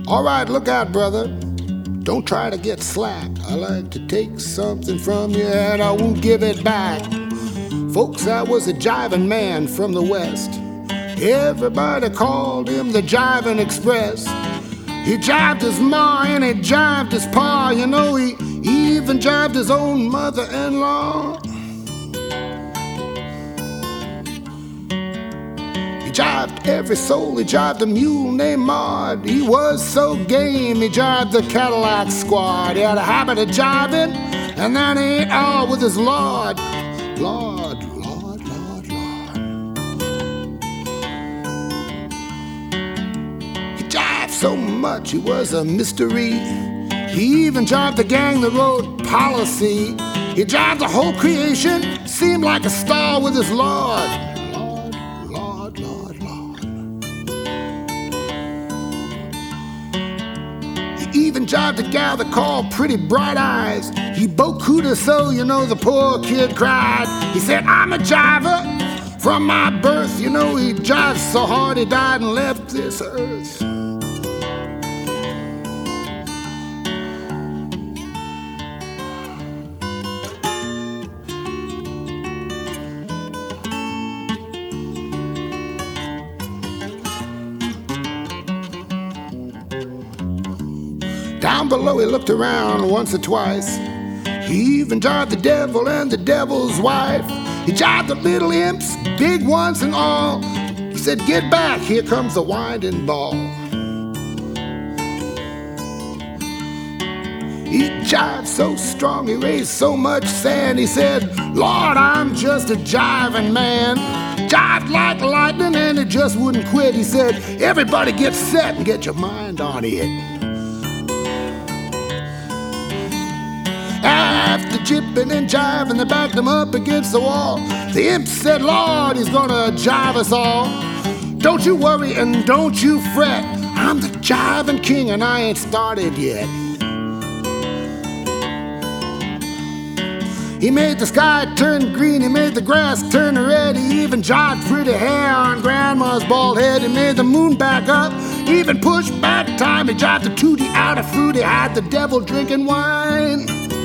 All right, look out, brother. Don't try to get slack. I like to take something from you and I won't give it back. Folks, I was a jiving man from the West. Everybody called him the Jiving Express. He jived his ma and he jived his pa. You know, he even jived his own mother-in-law. He jived every soul. He jived a mule named Maud. He was so game, he jived the Cadillac Squad. He had a habit of jiving, and then he ate all with his Lord. Lord, Lord, Lord, Lord. He jived so much, he was a mystery. He even jived the gang that wrote Policy. He jived the whole creation, seemed like a star with his Lord. Lord, Lord, Lord, Lord. He even jived a gal that called Pretty Bright Eyes. He beaucoup de so, you know, the poor kid cried. He said, I'm a jiver from my birth. You know, he jived so hard he died and left this earth. Down below he looked around once or twice. He even jived the devil and the devil's wife. He jived the little imps, big ones and all. He said, get back, here comes the winding ball. He jived so strong, he raised so much sand. He said, Lord, I'm just a jiving man. Jived like lightning and it just wouldn't quit. He said, everybody get set and get your mind on it. After jipping and jiving, they backed him up against the wall. The imp said, Lord, he's gonna jive us all. Don't you worry and don't you fret. I'm the jiving king and I ain't started yet. He made the sky turn green, he made the grass turn red. He even jived pretty hair on grandma's bald head. He made the moon back up, even pushed back time. He jived the tutti out of fruit, he had the devil drinking wine.